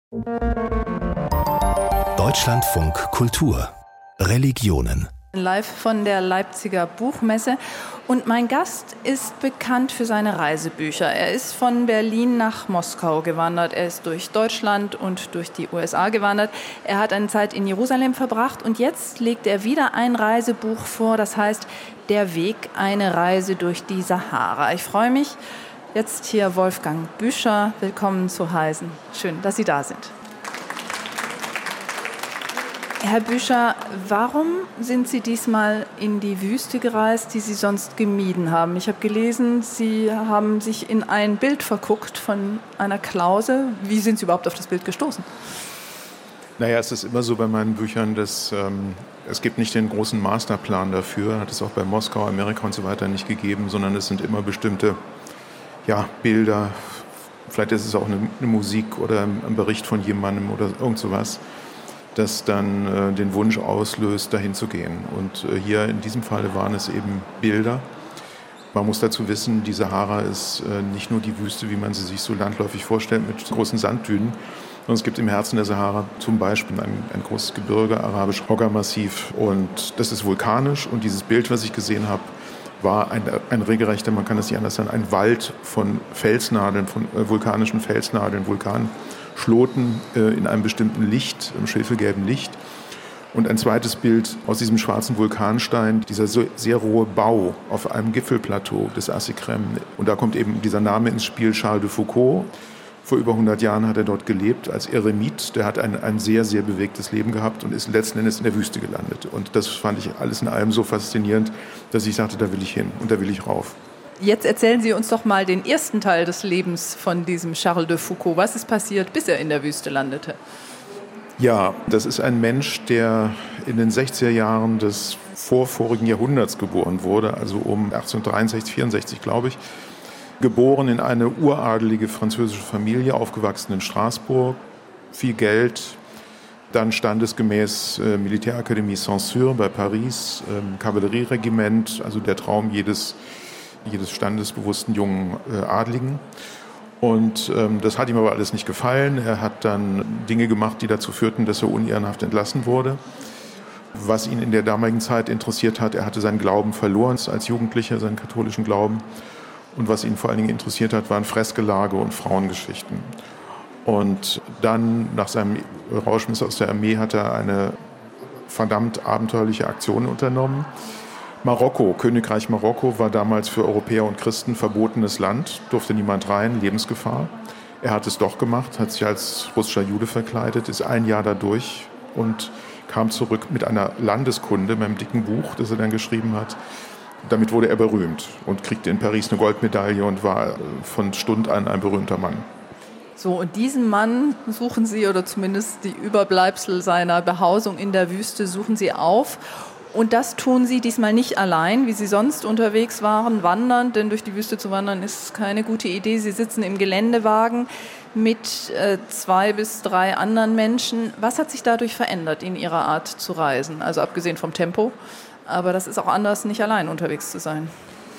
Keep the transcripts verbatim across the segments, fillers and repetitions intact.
Deutschlandfunk Kultur Religionen. Live von der Leipziger Buchmesse. Und mein Gast ist bekannt für seine Reisebücher. Er ist von Berlin nach Moskau gewandert. Er ist durch Deutschland und durch die U S A gewandert. Er hat eine Zeit in Jerusalem verbracht und jetzt legt er wieder ein Reisebuch vor. Das heißt, Der Weg, eine Reise durch die Sahara. Ich freue mich, jetzt hier Wolfgang Büscher willkommen zu heißen. Schön, dass Sie da sind. Herr Büscher, warum sind Sie diesmal in die Wüste gereist, die Sie sonst gemieden haben? Ich habe gelesen, Sie haben sich in ein Bild verguckt von einer Klause. Wie sind Sie überhaupt auf das Bild gestoßen? Naja, es ist immer so bei meinen Büchern, dass ähm, es gibt nicht den großen Masterplan dafür, hat es auch bei Moskau, Amerika und so weiter nicht gegeben, sondern es sind immer bestimmte ja, Bilder, vielleicht ist es auch eine, eine Musik oder ein Bericht von jemandem oder irgend sowas, das dann äh, den Wunsch auslöst, dahin zu gehen. Und äh, hier in diesem Falle waren es eben Bilder. Man muss dazu wissen, die Sahara ist äh, nicht nur die Wüste, wie man sie sich so landläufig vorstellt, mit großen Sanddünen, sondern es gibt im Herzen der Sahara zum Beispiel ein, ein großes Gebirge, arabisch Rogga-Massiv, und das ist vulkanisch. Und dieses Bild, was ich gesehen habe, war ein, ein regelrechter, man kann es nicht anders sagen, ein Wald von Felsnadeln, von äh, vulkanischen Felsnadeln, Vulkanschloten äh, in einem bestimmten Licht, im schwefelgelben Licht. Und ein zweites Bild aus diesem schwarzen Vulkanstein, dieser so, sehr rohe Bau auf einem Gipfelplateau des Assi-Krem. Und da kommt eben dieser Name ins Spiel, Charles de Foucault. Vor über hundert Jahren hat er dort gelebt als Eremit. Der hat ein, ein sehr, sehr bewegtes Leben gehabt und ist letzten Endes in der Wüste gelandet. Und das fand ich alles in allem so faszinierend, dass ich sagte, da will ich hin und da will ich rauf. Jetzt erzählen Sie uns doch mal den ersten Teil des Lebens von diesem Charles de Foucault. Was ist passiert, bis er in der Wüste landete? Ja, das ist ein Mensch, der in den sechziger Jahren des vorvorigen Jahrhunderts geboren wurde, also um achtzehnhundertdreiundsechzig, vierundsechzig, glaube ich. Geboren in eine uradelige französische Familie, aufgewachsen in Straßburg, viel Geld, dann standesgemäß äh, Militärakademie Saint-Cyr bei Paris, ähm, Kavallerieregiment, also der Traum jedes, jedes standesbewussten jungen äh, Adligen. Und ähm, das hat ihm aber alles nicht gefallen. Er hat dann Dinge gemacht, die dazu führten, dass er unehrenhaft entlassen wurde. Was ihn in der damaligen Zeit interessiert hat, er hatte seinen Glauben verloren als Jugendlicher, seinen katholischen Glauben. Und was ihn vor allen Dingen interessiert hat, waren Freskelage und Frauengeschichten. Und dann, nach seinem Rauschmiss aus der Armee, hat er eine verdammt abenteuerliche Aktion unternommen. Marokko, Königreich Marokko, war damals für Europäer und Christen verbotenes Land, durfte niemand rein, Lebensgefahr. Er hat es doch gemacht, hat sich als russischer Jude verkleidet, ist ein Jahr da durch und kam zurück mit einer Landeskunde, mit einem dicken Buch, das er dann geschrieben hat. Damit wurde er berühmt und kriegte in Paris eine Goldmedaille und war von Stund an ein berühmter Mann. So, und diesen Mann suchen Sie, oder zumindest die Überbleibsel seiner Behausung in der Wüste, suchen Sie auf. Und das tun Sie diesmal nicht allein, wie Sie sonst unterwegs waren, wandern, denn durch die Wüste zu wandern ist keine gute Idee. Sie sitzen im Geländewagen mit äh, zwei bis drei anderen Menschen. Was hat sich dadurch verändert in Ihrer Art zu reisen? Also abgesehen vom Tempo, aber das ist auch anders, nicht allein unterwegs zu sein.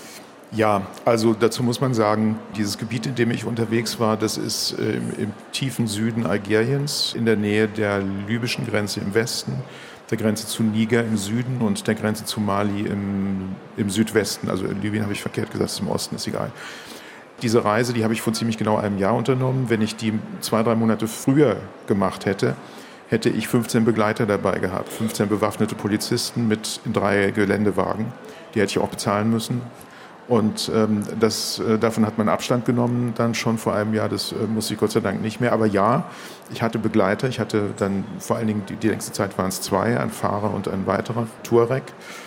Ja, also dazu muss man sagen, dieses Gebiet, in dem ich unterwegs war, das ist äh, im, im tiefen Süden Algeriens, in der Nähe der libyschen Grenze im Westen, der Grenze zu Niger im Süden und der Grenze zu Mali im, im Südwesten. Also in Libyen habe ich verkehrt gesagt, ist im Osten, ist egal. Diese Reise, die habe ich vor ziemlich genau einem Jahr unternommen. Wenn ich die zwei, drei Monate früher gemacht hätte, hätte ich fünfzehn Begleiter dabei gehabt. fünfzehn bewaffnete Polizisten mit in drei Geländewagen. Die hätte ich auch bezahlen müssen. Und ähm, das, äh, davon hat man Abstand genommen dann schon vor einem Jahr. Das äh, musste ich Gott sei Dank nicht mehr. Aber ja, ich hatte Begleiter. Ich hatte dann vor allen Dingen, die, die längste Zeit waren es zwei, ein Fahrer und ein weiterer Touareg.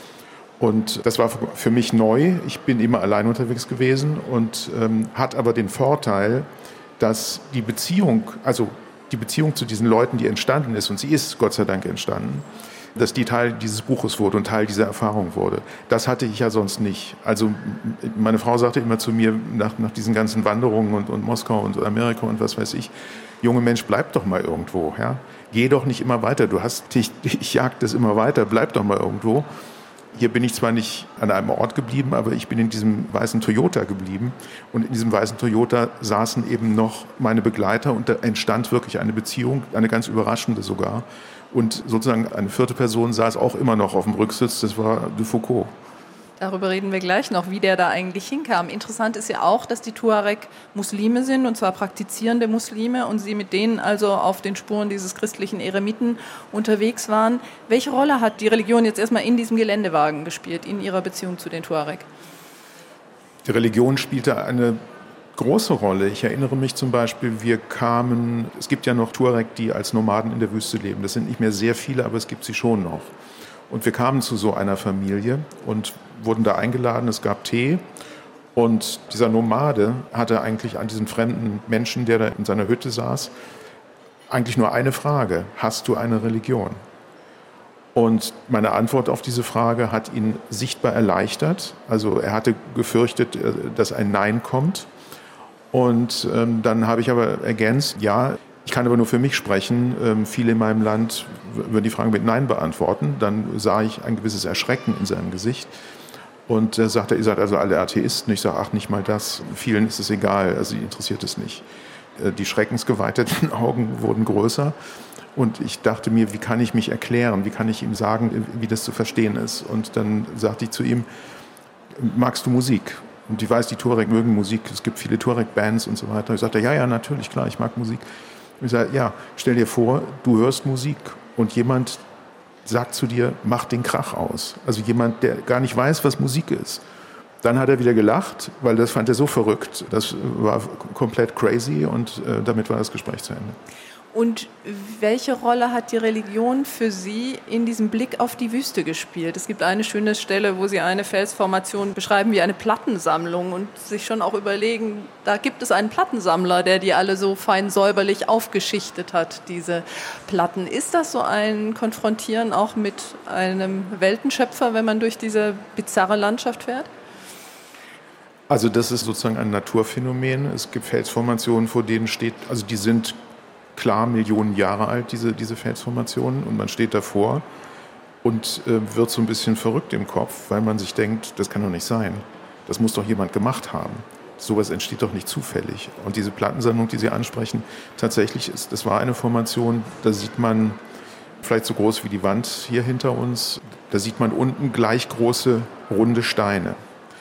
Und das war für mich neu. Ich bin immer allein unterwegs gewesen und ähm, hat aber den Vorteil, dass die Beziehung, also die Beziehung zu diesen Leuten, die entstanden ist, und sie ist Gott sei Dank entstanden, dass die Teil dieses Buches wurde und Teil dieser Erfahrung wurde. Das hatte ich ja sonst nicht. Also meine Frau sagte immer zu mir nach, nach diesen ganzen Wanderungen und, und Moskau und Amerika und was weiß ich, junge Mensch, bleib doch mal irgendwo. Ja? Geh doch nicht immer weiter. Du hast dich, ich jag das immer weiter, bleib doch mal irgendwo. hier bin ich zwar nicht an einem Ort geblieben, aber ich bin in diesem weißen Toyota geblieben. Und in diesem weißen Toyota saßen eben noch meine Begleiter und da entstand wirklich eine Beziehung, eine ganz überraschende sogar. Und sozusagen eine vierte Person saß auch immer noch auf dem Rücksitz, das war de Foucauld. Darüber reden wir gleich noch, wie der da eigentlich hinkam. Interessant ist ja auch, dass die Tuareg Muslime sind, und zwar praktizierende Muslime, und sie mit denen also auf den Spuren dieses christlichen Eremiten unterwegs waren. Welche Rolle hat die Religion jetzt erstmal in diesem Geländewagen gespielt, in ihrer Beziehung zu den Tuareg? Die Religion spielte eine große Rolle. Ich erinnere mich zum Beispiel, wir kamen, es gibt ja noch Tuareg, die als Nomaden in der Wüste leben. Das sind nicht mehr sehr viele, aber es gibt sie schon noch. Und wir kamen zu so einer Familie und wurden da eingeladen, es gab Tee. Und dieser Nomade hatte eigentlich an diesen fremden Menschen, der da in seiner Hütte saß, eigentlich nur eine Frage: Hast du eine Religion? Und meine Antwort auf diese Frage hat ihn sichtbar erleichtert. Also er hatte gefürchtet, dass ein Nein kommt. Und ähm, dann habe ich aber ergänzt, ja, ich kann aber nur für mich sprechen. Ähm, viele in meinem Land würden die Frage mit Nein beantworten. Dann sah ich ein gewisses Erschrecken in seinem Gesicht. Und er sagte, ihr seid also alle Atheisten. Ich sage, ach, nicht mal das. Vielen ist es egal, also sie interessiert es nicht. Die schreckensgeweiteten Augen wurden größer. Und ich dachte mir, wie kann ich mich erklären? Wie kann ich ihm sagen, wie das zu verstehen ist? Und dann sagte ich zu ihm, magst du Musik? Und ich weiß, die Tuareg mögen Musik. Es gibt viele Tuareg-Bands und so weiter. Ich sagte, ja, ja, natürlich, klar, ich mag Musik. Und ich sagte, ja, stell dir vor, du hörst Musik und jemand sagt zu dir, mach den Krach aus. Also jemand, der gar nicht weiß, was Musik ist. Dann hat er wieder gelacht, weil das fand er so verrückt. Das war komplett crazy und äh, damit war das Gespräch zu Ende. Und welche Rolle hat die Religion für Sie in diesem Blick auf die Wüste gespielt? Es gibt eine schöne Stelle, wo Sie eine Felsformation beschreiben wie eine Plattensammlung und sich schon auch überlegen, da gibt es einen Plattensammler, der die alle so fein säuberlich aufgeschichtet hat, diese Platten. Ist das so ein Konfrontieren auch mit einem Weltenschöpfer, wenn man durch diese bizarre Landschaft fährt? Also das ist sozusagen ein Naturphänomen. Es gibt Felsformationen, vor denen steht, also die sind klar Millionen Jahre alt, diese, diese Felsformationen, und man steht davor und äh, wird so ein bisschen verrückt im Kopf, weil man sich denkt, das kann doch nicht sein. Das muss doch jemand gemacht haben. Sowas entsteht doch nicht zufällig. Und diese Plattensammlung, die Sie ansprechen, tatsächlich ist, das war eine Formation, da sieht man, vielleicht so groß wie die Wand hier hinter uns, da sieht man unten gleich große, runde Steine.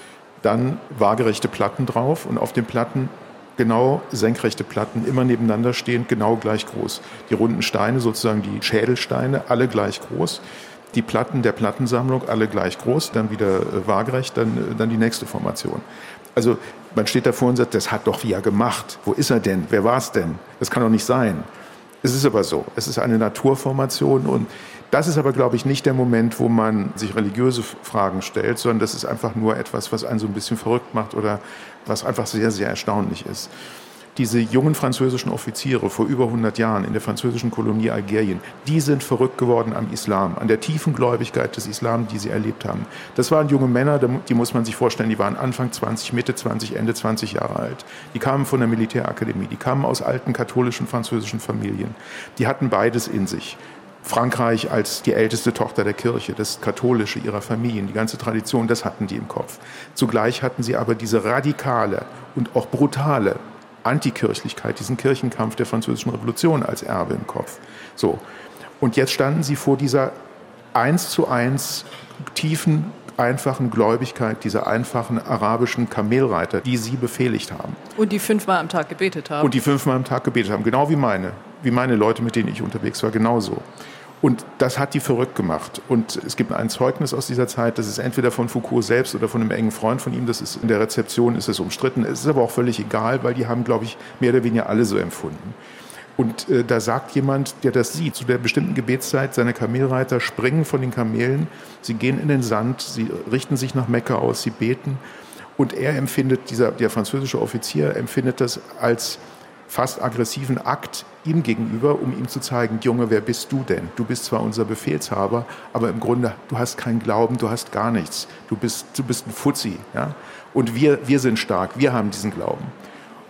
Dann waagerechte Platten drauf und auf den Platten genau senkrechte Platten, immer nebeneinander stehend, genau gleich groß. Die runden Steine, sozusagen die Schädelsteine, alle gleich groß. Die Platten der Plattensammlung, alle gleich groß, dann wieder äh, waagerecht, dann, äh, dann die nächste Formation. Also man steht davor und sagt, das hat doch Villa gemacht. Wo ist er denn? Wer war es denn? Das kann doch nicht sein. Es ist aber so. Es ist eine Naturformation und das ist aber, glaube ich, nicht der Moment, wo man sich religiöse Fragen stellt, sondern das ist einfach nur etwas, was einen so ein bisschen verrückt macht oder was einfach sehr, sehr erstaunlich ist. Diese jungen französischen Offiziere vor über hundert Jahren in der französischen Kolonie Algerien, die sind verrückt geworden am Islam, an der tiefen Gläubigkeit des Islam, die sie erlebt haben. Das waren junge Männer, die muss man sich vorstellen, die waren Anfang zwanzig, Mitte zwanzig, Ende zwanzig Jahre alt. Die kamen von der Militärakademie, die kamen aus alten katholischen französischen Familien. Die hatten beides in sich. Frankreich als die älteste Tochter der Kirche, das Katholische ihrer Familien, die ganze Tradition, das hatten die im Kopf. Zugleich hatten sie aber diese radikale und auch brutale Antikirchlichkeit, diesen Kirchenkampf der Französischen Revolution als Erbe im Kopf. So. Und jetzt standen sie vor dieser eins zu eins tiefen, einfachen Gläubigkeit dieser einfachen arabischen Kamelreiter, die sie befehligt haben. Und die fünfmal am Tag gebetet haben. Und die fünfmal am Tag gebetet haben, genau wie meine, wie meine Leute, mit denen ich unterwegs war, genauso. Und das hat die verrückt gemacht. Und es gibt ein Zeugnis aus dieser Zeit, das ist entweder von Foucault selbst oder von einem engen Freund von ihm. Das ist in der Rezeption ist es umstritten. Es ist aber auch völlig egal, weil die haben, glaube ich, mehr oder weniger alle so empfunden. Und äh, da sagt jemand, der das sieht, zu der bestimmten Gebetszeit, seine Kamelreiter springen von den Kamelen, sie gehen in den Sand, sie richten sich nach Mekka aus, sie beten. Und er empfindet, dieser, der französische Offizier empfindet das als fast aggressiven Akt ihm gegenüber, um ihm zu zeigen, Junge, wer bist du denn? Du bist zwar unser Befehlshaber, aber im Grunde, du hast keinen Glauben, du hast gar nichts. Du bist, du bist ein Fuzzi. Ja? Und wir, wir sind stark, wir haben diesen Glauben.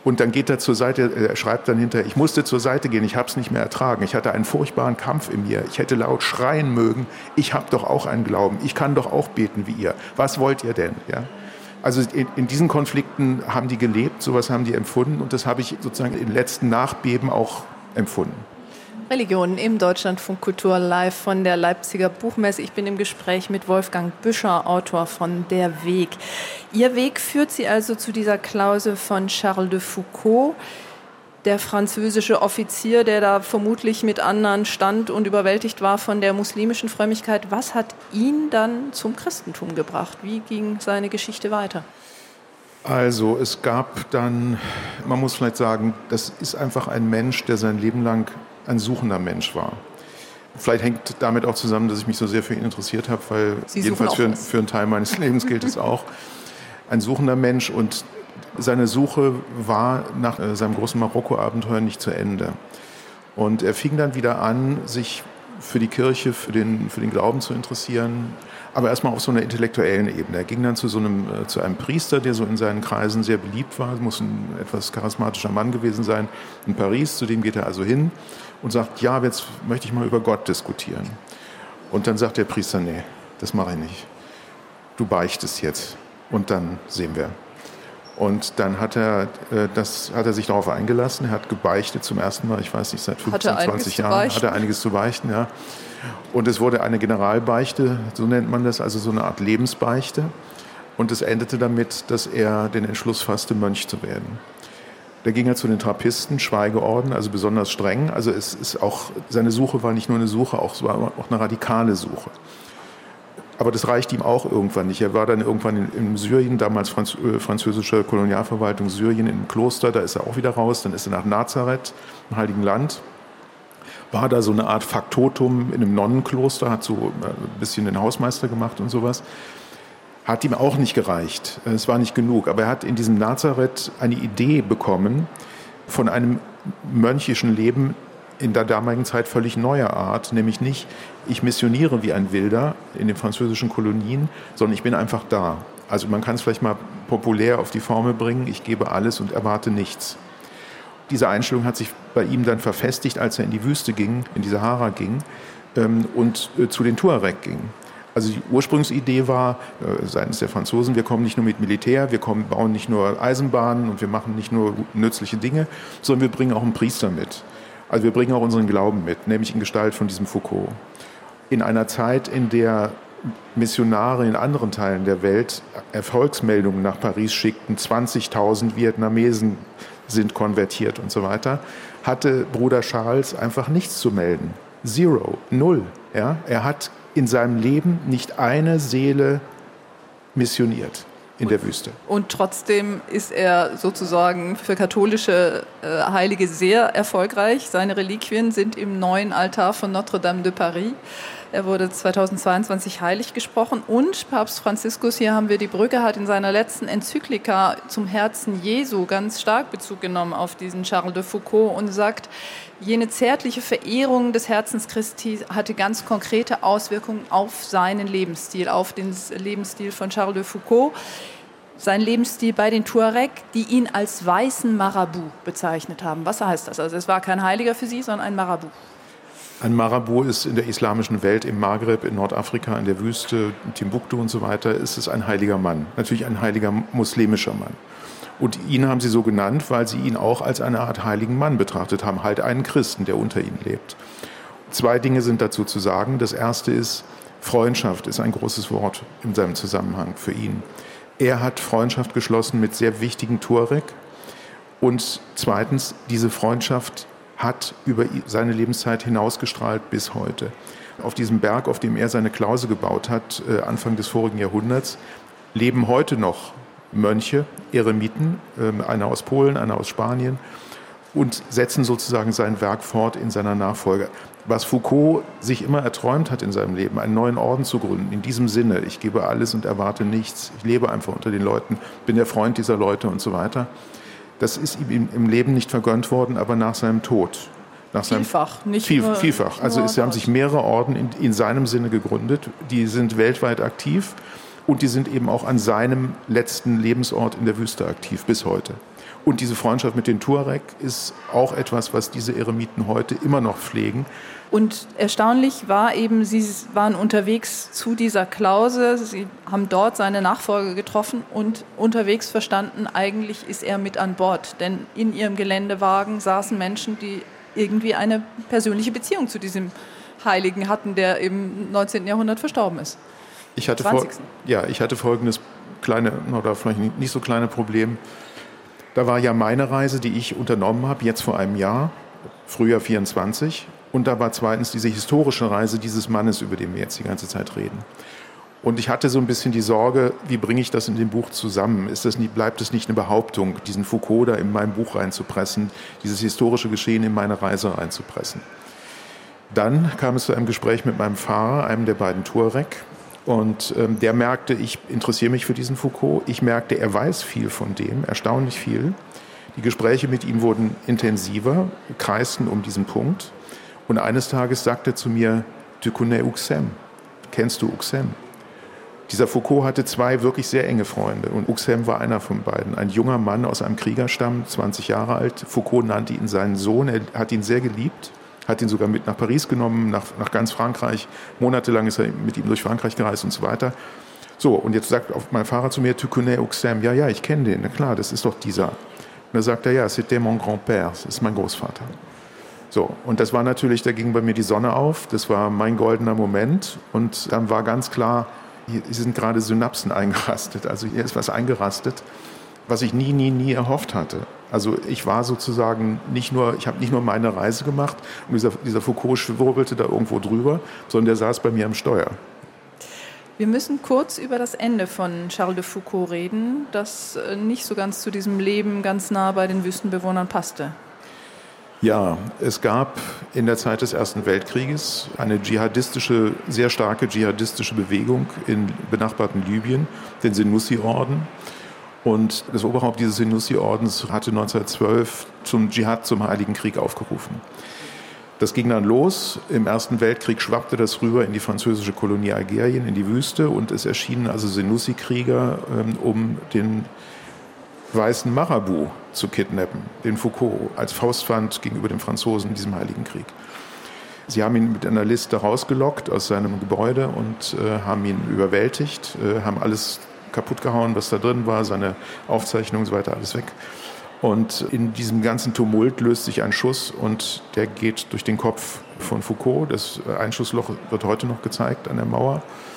Und dann geht er zur Seite, er schreibt dann hinterher, ich musste zur Seite gehen, ich habe es nicht mehr ertragen. Ich hatte einen furchtbaren Kampf in mir. Ich hätte laut schreien mögen, ich habe doch auch einen Glauben, ich kann doch auch beten wie ihr. Was wollt ihr denn? Ja? Also in, in diesen Konflikten haben die gelebt, sowas haben die empfunden und das habe ich sozusagen in den letzten Nachbeben auch empfunden. Religion im Deutschlandfunk Kultur live von der Leipziger Buchmesse. Ich bin im Gespräch mit Wolfgang Büscher, Autor von Der Weg. Ihr Weg führt Sie also zu dieser Klausel von Charles de Foucault, der französische Offizier, der da vermutlich mit anderen stand und überwältigt war von der muslimischen Frömmigkeit. Was hat ihn dann zum Christentum gebracht? Wie ging seine Geschichte weiter? Also es gab dann, man muss vielleicht sagen, das ist einfach ein Mensch, der sein Leben lang ein suchender Mensch war. Vielleicht hängt damit auch zusammen, dass ich mich so sehr für ihn interessiert habe, weil jedenfalls für, für einen Teil meines Lebens gilt es auch. Ein suchender Mensch und seine Suche war nach seinem großen Marokko-Abenteuer nicht zu Ende. Und er fing dann wieder an, sich für die Kirche, für den, für den Glauben zu interessieren, aber erstmal auf so einer intellektuellen Ebene. Er ging dann zu, so einem, zu einem Priester, der so in seinen Kreisen sehr beliebt war, muss ein etwas charismatischer Mann gewesen sein, in Paris, zu dem geht er also hin und sagt, ja, jetzt möchte ich mal über Gott diskutieren. Und dann sagt der Priester, nee, das mache ich nicht. Du beichtest jetzt und dann sehen wir. Und dann hat er, das, hat er sich darauf eingelassen, er hat gebeichtet zum ersten Mal, ich weiß nicht, seit fünfzehn, zwanzig Jahren hat er einiges zu beichten. Ja. Und es wurde eine Generalbeichte, so nennt man das, also so eine Art Lebensbeichte. Und es endete damit, dass er den Entschluss fasste, Mönch zu werden. Da ging er zu den Trappisten, Schweigeorden, also besonders streng. Also es ist auch, seine Suche war nicht nur eine Suche, auch, es war auch eine radikale Suche. Aber das reichte ihm auch irgendwann nicht. Er war dann irgendwann in, in Syrien, damals Franz, äh, französische Kolonialverwaltung Syrien, im Kloster, da ist er auch wieder raus. Dann ist er nach Nazareth, im Heiligen Land. War da so eine Art Faktotum in einem Nonnenkloster, hat so ein bisschen den Hausmeister gemacht und sowas. Hat ihm auch nicht gereicht. Es war nicht genug. Aber er hat in diesem Nazareth eine Idee bekommen von einem mönchischen Leben in der damaligen Zeit völlig neuer Art, nämlich nicht, ich missioniere wie ein Wilder in den französischen Kolonien, sondern ich bin einfach da. Also man kann es vielleicht mal populär auf die Formel bringen, ich gebe alles und erwarte nichts. Diese Einstellung hat sich bei ihm dann verfestigt, als er in die Wüste ging, in die Sahara ging ähm, und äh, zu den Tuareg ging. Also die Ursprungsidee war, äh, seitens der Franzosen, wir kommen nicht nur mit Militär, wir kommen, bauen nicht nur Eisenbahnen und wir machen nicht nur nützliche Dinge, sondern wir bringen auch einen Priester mit. Also wir bringen auch unseren Glauben mit, nämlich in Gestalt von diesem Foucault. In einer Zeit, in der Missionare in anderen Teilen der Welt Erfolgsmeldungen nach Paris schickten, zwanzigtausend Vietnamesen sind konvertiert und so weiter, hatte Bruder Charles einfach nichts zu melden. Zero, null. Ja? Er hat in seinem Leben nicht eine Seele missioniert in der Wüste. Und trotzdem ist er sozusagen für katholische äh, Heilige sehr erfolgreich. Seine Reliquien sind im neuen Altar von Notre-Dame de Paris. Er wurde zweitausendzweiundzwanzig heilig gesprochen und Papst Franziskus, hier haben wir die Brücke, hat in seiner letzten Enzyklika zum Herzen Jesu ganz stark Bezug genommen auf diesen Charles de Foucault und sagt, jene zärtliche Verehrung des Herzens Christi hatte ganz konkrete Auswirkungen auf seinen Lebensstil, auf den Lebensstil von Charles de Foucault. Sein Lebensstil bei den Tuareg, die ihn als weißen Marabout bezeichnet haben. Was heißt das? Also es war kein Heiliger für sie, sondern ein Marabout. Ein Marabout ist in der islamischen Welt, im Maghreb, in Nordafrika, in der Wüste, Timbuktu und so weiter, ist es ein heiliger Mann. Natürlich ein heiliger muslimischer Mann. Und ihn haben sie so genannt, weil sie ihn auch als eine Art heiligen Mann betrachtet haben, halt einen Christen, der unter ihnen lebt. Zwei Dinge sind dazu zu sagen. Das erste ist, Freundschaft ist ein großes Wort in seinem Zusammenhang für ihn. Er hat Freundschaft geschlossen mit sehr wichtigen Tuareg. Und zweitens, diese Freundschaft hat über seine Lebenszeit hinausgestrahlt bis heute. Auf diesem Berg, auf dem er seine Klause gebaut hat, Anfang des vorigen Jahrhunderts, leben heute noch Mönche, Eremiten, einer aus Polen, einer aus Spanien, und setzen sozusagen sein Werk fort in seiner Nachfolge. Was Foucault sich immer erträumt hat in seinem Leben, einen neuen Orden zu gründen, in diesem Sinne, ich gebe alles und erwarte nichts, ich lebe einfach unter den Leuten, bin der Freund dieser Leute und so weiter. Das ist ihm im Leben nicht vergönnt worden, aber nach seinem Tod. Nach vielfach, seinem, nicht viel, nur, Vielfach. Nicht also nur es haben sich mehrere Orden in, in seinem Sinne gegründet. Die sind weltweit aktiv und die sind eben auch an seinem letzten Lebensort in der Wüste aktiv bis heute. Und diese Freundschaft mit den Tuareg ist auch etwas, was diese Eremiten heute immer noch pflegen. Und erstaunlich war eben, Sie waren unterwegs zu dieser Klause, Sie haben dort seine Nachfolger getroffen und unterwegs verstanden, eigentlich ist er mit an Bord. Denn in ihrem Geländewagen saßen Menschen, die irgendwie eine persönliche Beziehung zu diesem Heiligen hatten, der im neunzehnten Jahrhundert verstorben ist. Ich hatte, vor, ja, ich hatte folgendes kleine, oder vielleicht nicht so kleine Problem. Da war ja meine Reise, die ich unternommen habe, jetzt vor einem Jahr, Frühjahr vierundzwanzig. Und da war zweitens diese historische Reise dieses Mannes, über den wir jetzt die ganze Zeit reden. Und ich hatte so ein bisschen die Sorge, wie bringe ich das in dem Buch zusammen? Ist das nicht, bleibt es nicht eine Behauptung, diesen Foucault da in mein Buch reinzupressen, dieses historische Geschehen in meine Reise reinzupressen? Dann kam es zu einem Gespräch mit meinem Fahrer, einem der beiden Tuareg. Und ähm, der merkte, ich interessiere mich für diesen Foucault. Ich merkte, er weiß viel von dem, erstaunlich viel. Die Gespräche mit ihm wurden intensiver, kreisten um diesen Punkt. Und eines Tages sagte er zu mir, tu connais Huxem, kennst du Huxem? Dieser Foucault hatte zwei wirklich sehr enge Freunde und Huxem war einer von beiden. Ein junger Mann aus einem Kriegerstamm, zwanzig Jahre alt. Foucault nannte ihn seinen Sohn, er hat ihn sehr geliebt. Hat ihn sogar mit nach Paris genommen, nach, nach ganz Frankreich. Monatelang ist er mit ihm durch Frankreich gereist und so weiter. So, und jetzt sagt auch mein Fahrer zu mir, tu connais Huxem? Ja, ja, ich kenne den, na klar, das ist doch dieser. Und da sagt er, ja, c'était mon grand-père, das ist mein Großvater. So, und das war natürlich, da ging bei mir die Sonne auf, das war mein goldener Moment. Und dann war ganz klar, hier sind gerade Synapsen eingerastet, also hier ist was eingerastet, was ich nie, nie, nie erhofft hatte. Also ich war sozusagen nicht nur, ich habe nicht nur meine Reise gemacht und dieser, dieser Foucault schwurbelte da irgendwo drüber, sondern der saß bei mir am Steuer. Wir müssen kurz über das Ende von Charles de Foucault reden, das nicht so ganz zu diesem Leben ganz nah bei den Wüstenbewohnern passte. Ja, es gab in der Zeit des Ersten Weltkrieges eine dschihadistische, sehr starke dschihadistische Bewegung in benachbarten Libyen, den Senussi-Orden. Und das Oberhaupt dieses Senussi-Ordens hatte neunzehnhundertzwölf zum Dschihad, zum Heiligen Krieg aufgerufen. Das ging dann los. Im Ersten Weltkrieg schwappte das rüber in die französische Kolonie Algerien, in die Wüste. Und es erschienen also Senussi-Krieger, um den weißen Marabout zu kidnappen, den Foucault, als Faustpfand gegenüber den Franzosen in diesem Heiligen Krieg. Sie haben ihn mit einer Liste rausgelockt aus seinem Gebäude und äh, haben ihn überwältigt, äh, haben alles kaputt gehauen, was da drin war, seine Aufzeichnungen und so weiter, alles weg. Und in diesem ganzen Tumult löst sich ein Schuss und der geht durch den Kopf von Foucault. Das Einschussloch wird heute noch gezeigt an der Mauer.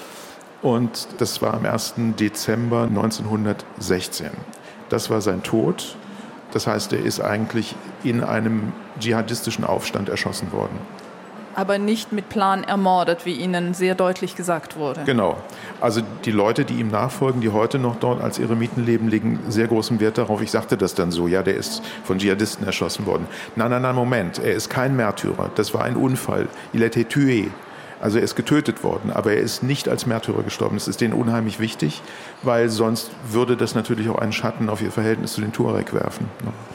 Und das war am ersten Dezember neunzehnhundertsechzehn. Das war sein Tod. Das heißt, er ist eigentlich in einem dschihadistischen Aufstand erschossen worden. Aber nicht mit Plan ermordet, wie Ihnen sehr deutlich gesagt wurde. Genau. Also die Leute, die ihm nachfolgen, die heute noch dort als Eremiten leben, legen sehr großen Wert darauf. Ich sagte das dann so, ja, der ist von Dschihadisten erschossen worden. Nein, nein, nein, Moment, er ist kein Märtyrer. Das war ein Unfall. Il a été tué. Also er ist getötet worden, aber er ist nicht als Märtyrer gestorben. Das ist denen unheimlich wichtig, weil sonst würde das natürlich auch einen Schatten auf ihr Verhältnis zu den Tuareg werfen.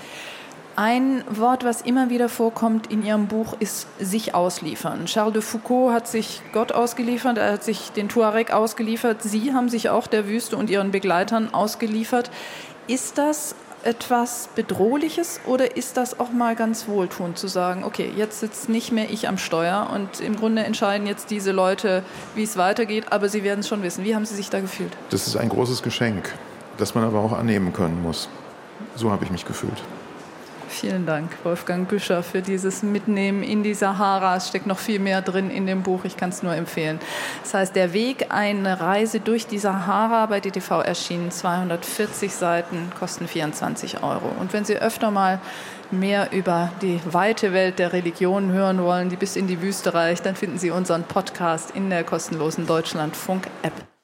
Ein Wort, was immer wieder vorkommt in Ihrem Buch, ist sich ausliefern. Charles de Foucault hat sich Gott ausgeliefert, er hat sich den Tuareg ausgeliefert. Sie haben sich auch der Wüste und ihren Begleitern ausgeliefert. Ist das etwas Bedrohliches oder ist das auch mal ganz wohltuend zu sagen, okay, jetzt sitzt nicht mehr ich am Steuer und im Grunde entscheiden jetzt diese Leute, wie es weitergeht, aber sie werden es schon wissen. Wie haben Sie sich da gefühlt? Das ist ein großes Geschenk, das man aber auch annehmen können muss. So habe ich mich gefühlt. Vielen Dank, Wolfgang Büscher, für dieses Mitnehmen in die Sahara. Es steckt noch viel mehr drin in dem Buch, ich kann es nur empfehlen. Das heißt, der Weg, eine Reise durch die Sahara, bei D T V erschienen, zweihundertvierzig Seiten, kosten vierundzwanzig Euro. Und wenn Sie öfter mal mehr über die weite Welt der Religionen hören wollen, die bis in die Wüste reicht, dann finden Sie unseren Podcast in der kostenlosen Deutschlandfunk-App.